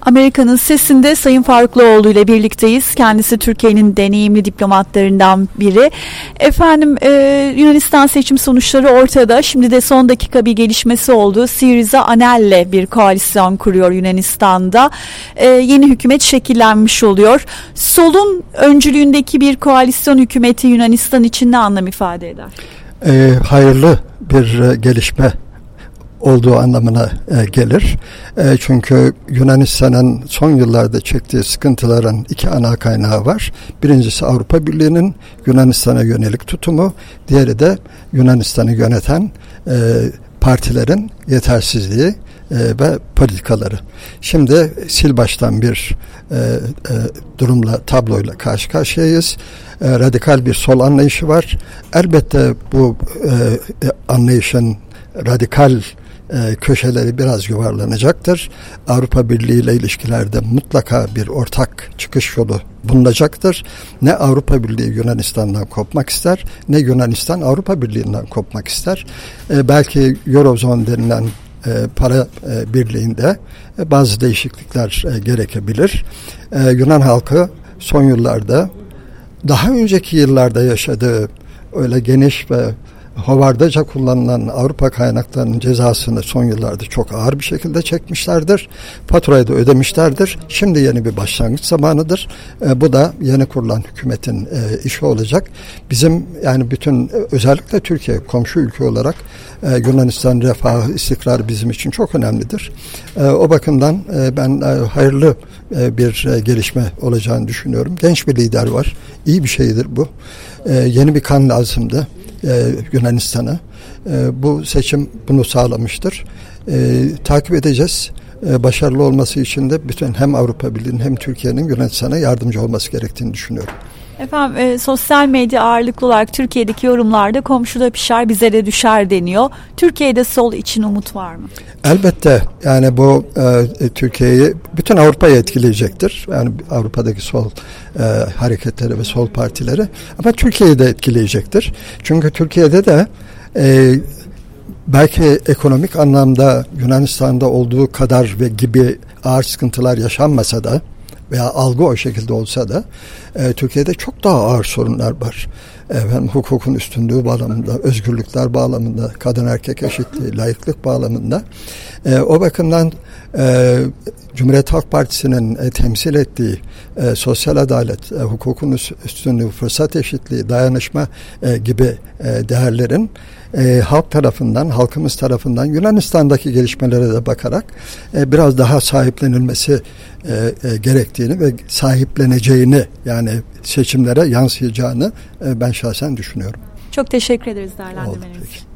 Amerika'nın sesinde Sayın Farukluoğlu ile birlikteyiz. Kendisi Türkiye'nin deneyimli diplomatlarından biri. Efendim Yunanistan seçim sonuçları ortada. Şimdi de son dakika bir gelişmesi oldu. Syriza Anel'le bir koalisyon kuruyor Yunanistan'da. Yeni hükümet şekillenmiş oluyor. Solun öncülüğündeki bir koalisyon hükümeti Yunanistan için ne anlam ifade eder? Hayırlı bir gelişme olduğu anlamına gelir. Çünkü Yunanistan'ın son yıllarda çektiği sıkıntıların iki ana kaynağı var. Birincisi Avrupa Birliği'nin Yunanistan'a yönelik tutumu, diğeri de Yunanistan'ı yöneten partilerin yetersizliği ve politikaları. Şimdi sil baştan bir durumla, tabloyla karşı karşıyayız. Radikal bir sol anlayışı var. Elbette bu anlayışın radikal köşeleri biraz yuvarlanacaktır. Avrupa Birliği ile ilişkilerde mutlaka bir ortak çıkış yolu bulunacaktır. Ne Avrupa Birliği Yunanistan'dan kopmak ister, ne Yunanistan Avrupa Birliği'nden kopmak ister. Belki Eurozone denilen para birliğinde bazı değişiklikler gerekebilir. Yunan halkı son yıllarda, daha önceki yıllarda yaşadığı öyle geniş ve hovardaca kullanılan Avrupa kaynaklarının cezasını son yıllarda çok ağır bir şekilde çekmişlerdir. Faturayı da ödemişlerdir. Şimdi yeni bir başlangıç zamanıdır. Bu da yeni kurulan hükümetin işi olacak. Bizim yani bütün özellikle Türkiye komşu ülke olarak Yunanistan refahı, istikrarı bizim için çok önemlidir. O bakımdan ben hayırlı bir gelişme olacağını düşünüyorum. Genç bir lider var. İyi bir şeydir bu. Yeni bir kan lazımdı Yunanistan'a. Bu seçim bunu sağlamıştır. Takip edeceğiz. Başarılı olması için de bütün hem Avrupa Birliği'nin hem Türkiye'nin Yunanistan'a yardımcı olması gerektiğini düşünüyorum. Efendim sosyal medya ağırlıklı olarak Türkiye'deki yorumlarda komşuda pişer bize de düşer deniyor. Türkiye'de sol için umut var mı? Elbette yani bu Türkiye'yi, bütün Avrupa'yı etkileyecektir. Yani Avrupa'daki sol hareketleri ve sol partileri, ama Türkiye'yi de etkileyecektir. Çünkü Türkiye'de de belki ekonomik anlamda Yunanistan'da olduğu kadar ve gibi ağır sıkıntılar yaşanmasa da veya algı o şekilde olsa da Türkiye'de çok daha ağır sorunlar var. Hukukun üstünlüğü bağlamında, özgürlükler bağlamında, kadın erkek eşitliği, laiklik bağlamında. O bakımdan Cumhuriyet Halk Partisi'nin temsil ettiği sosyal adalet, hukukun üstünlüğü, fırsat eşitliği, dayanışma gibi değerlerin halk tarafından, halkımız tarafından Yunanistan'daki gelişmelere de bakarak biraz daha sahiplenilmesi gerektiğini ve sahipleneceğini, yani seçimlere yansıyacağını ben şahsen düşünüyorum. Çok teşekkür ederiz değerlendirmeniz için.